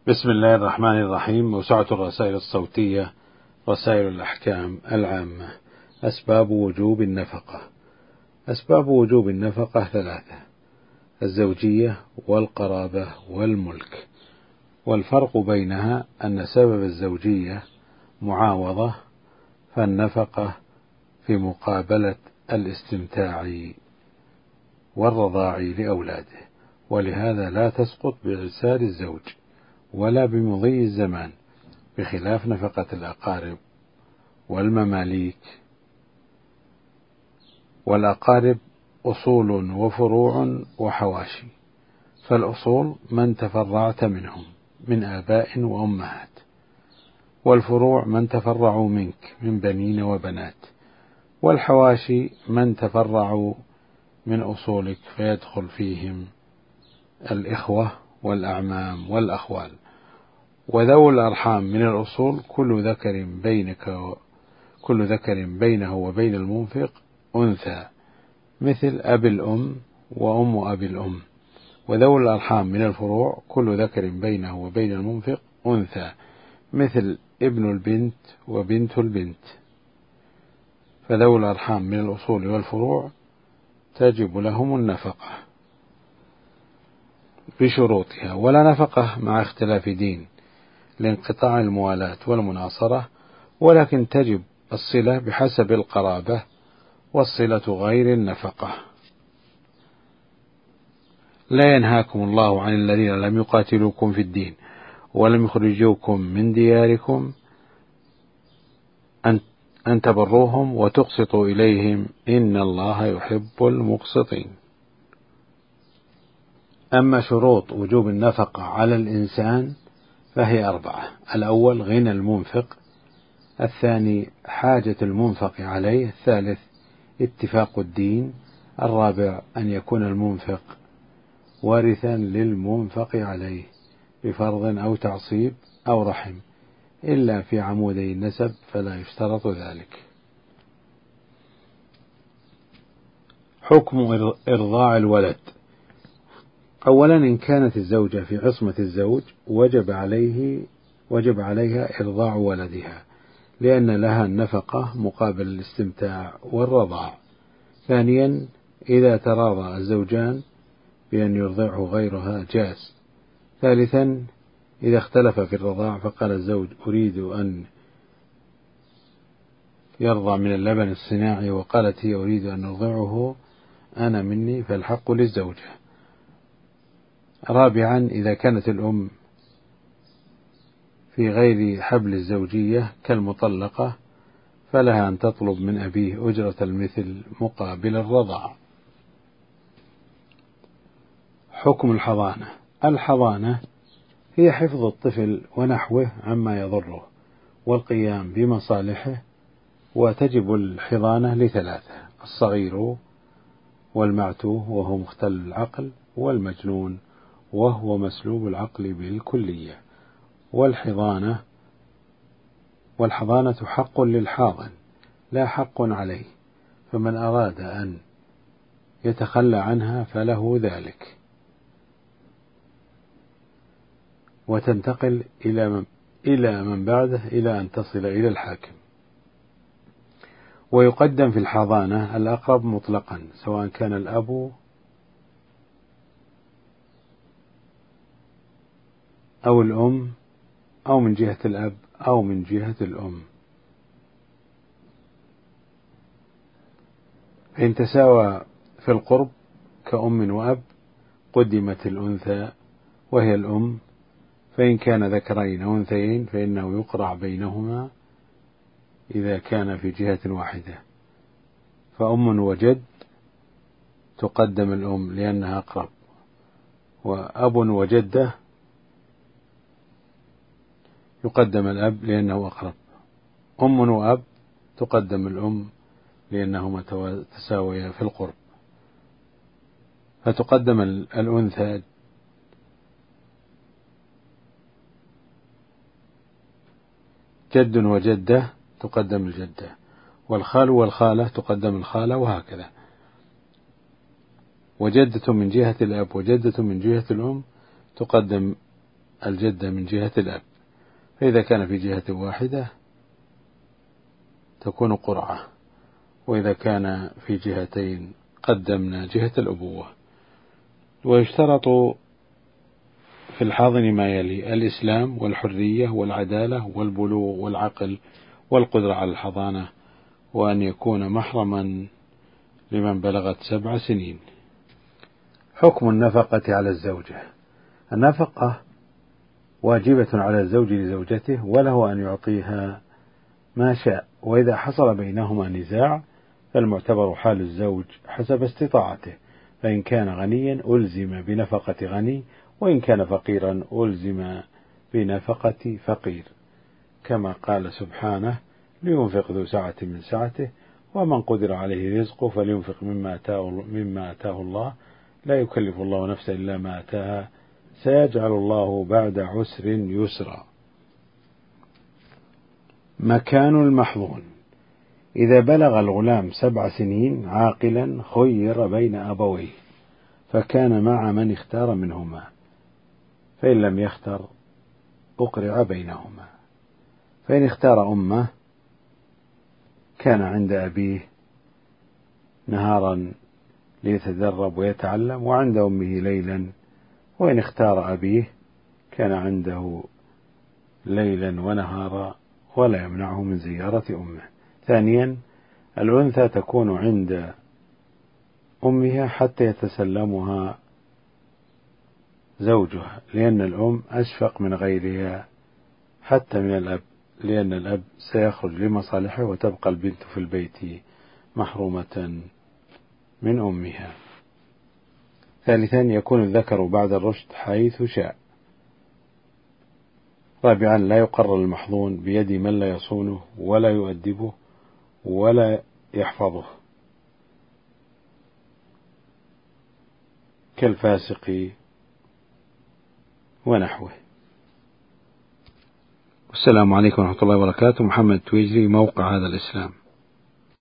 بسم الله الرحمن الرحيم. موسوعة الرسائل الصوتية رسائل الأحكام العامة. أسباب وجوب النفقة. أسباب وجوب النفقة ثلاثة: الزوجية والقرابة والملك. والفرق بينها أن سبب الزوجية معاوضة، فالنفقة في مقابلة الاستمتاع والرضاع لأولاده، ولهذا لا تسقط بإرسال الزوج ولا بمضي الزمان، بخلاف نفقة الأقارب والمماليك. والأقارب أصول وفروع وحواشي، فالأصول من تفرعت منهم من آباء وأمهات، والفروع من تفرعوا منك من بنين وبنات، والحواشي من تفرعوا من أصولك فيدخل فيهم الإخوة والأعمام والأخوال. وذو الأرحام من الأصول كل ذكر بينه وبين المنفق أنثى، مثل أبي الأم وأم أبي الأم. وذو الأرحام من الفروع كل ذكر بينه وبين المنفق أنثى، مثل ابن البنت وبنت البنت. فذو الأرحام من الأصول والفروع تجب لهم النفقة بشروطها، ولا نفقة مع اختلاف دين لانقطاع الموالاة والمناصرة، ولكن تجب الصلة بحسب القرابة، والصلة غير النفقة. لا ينهاكم الله عن الذين لم يقاتلوكم في الدين ولم يخرجوكم من دياركم أن تبروهم وتقسطوا إليهم إن الله يحب المقسطين. أما شروط وجوب النفقة على الإنسان فهي أربعة: الأول غنى المنفق، الثاني حاجة المنفق عليه، الثالث اتفاق الدين، الرابع أن يكون المنفق وارثا للمنفق عليه بفرض أو تعصيب أو رحم، إلا في عمودي النسب فلا يشترط ذلك. حكم إرضاع الولد. أولا، إن كانت الزوجة في عصمة الزوج وجب عليها إرضاع ولدها، لأن لها النفقة مقابل الاستمتاع والرضاع. ثانيا، إذا تراضى الزوجان بأن يرضعه غيرها جاز. ثالثا، إذا اختلف في الرضاع فقال الزوج أريد أن يرضع من اللبن الصناعي، وقالت هي أريد أن أرضعه أنا مني، فالحق للزوجة. رابعا، إذا كانت الأم في غير حبل الزوجية كالمطلقة فلها أن تطلب من أبيه أجرة المثل مقابل الرضاع. حكم الحضانة. الحضانة هي حفظ الطفل ونحوه عما يضره والقيام بمصالحه، وتجب الحضانة لثلاثة: الصغير والمعتوه وهو مختل العقل، والمجنون وهو مسلوب العقل بالكلية. والحضانة حق للحاضن لا حق عليه، فمن أراد أن يتخلى عنها فله ذلك، وتنتقل إلى من بعده إلى أن تصل إلى الحاكم. ويقدم في الحضانة الأقرب مطلقا، سواء كان الأب أو الأم أو من جهة الأب أو من جهة الأم. فإن تساوى في القرب كأم وأب قدمت الأنثى وهي الأم، فإن كان ذكرين أو أنثيين فإنه يقرع بينهما إذا كان في جهة واحدة. فأم وجد تقدم الأم لأنها أقرب، وأب وجدة يقدم الأب لأنه أقرب. أم وأب تقدم الأم لأنهما تساويا في القرب، فتقدم الأنثى جد وجدة تقدم الجدة، والخال والخالة تقدم الخالة، وهكذا. وجدة من جهة الأب وجدة من جهة الأم تقدم الجدة من جهة الأب، فإذا كان في جهة واحدة تكون قرعة، وإذا كان في جهتين قدمنا جهة الأبوة. ويشترط في الحاضن ما يلي: الإسلام والحرية والعدالة والبلوغ والعقل والقدرة على الحضانة، وأن يكون محرما لمن بلغت 7 سنين. حكم النفقة على الزوجة. النفقة واجبة على الزوج لزوجته، وله أن يعطيها ما شاء، وإذا حصل بينهما نزاع فالمعتبر حال الزوج حسب استطاعته، فإن كان غنيا ألزم بنفقة غني، وإن كان فقيرا ألزم بنفقة فقير، كما قال سبحانه: لينفق ذو سعة من سعته، ومن قدر عليه رزقه فلينفق مما آتاه الله، لا يكلف الله نفسا إلا ما آتاها، سيجعل الله بعد عسر يسرا. مكان المحظون. إذا بلغ الغلام 7 سنين عاقلا خير بين أبويه، فكان مع من اختار منهما، فإن لم يختر أقرع بينهما. فإن اختار أمه كان عند أبيه نهارا ليتدرب ويتعلم، وعند أمه ليلا، وإن اختار أبيه كان عنده ليلا ونهارا، ولا يمنعه من زيارة أمه. ثانيا، الأنثى تكون عند أمها حتى يتسلمها زوجها، لأن الأم أشفق من غيرها حتى من الأب، لأن الأب سيخرج لمصالحه، وتبقى البنت في البيت محرومة من أمها. ثالثا، يكون الذكر بعد الرشد حيث شاء. رابعا، لا يقرر المحظون بيد من لا يصونه ولا يؤدبه ولا يحفظه، كالفاسق ونحوه. والسلام عليكم ورحمة الله وبركاته. محمد تويجري، موقع هذا الإسلام.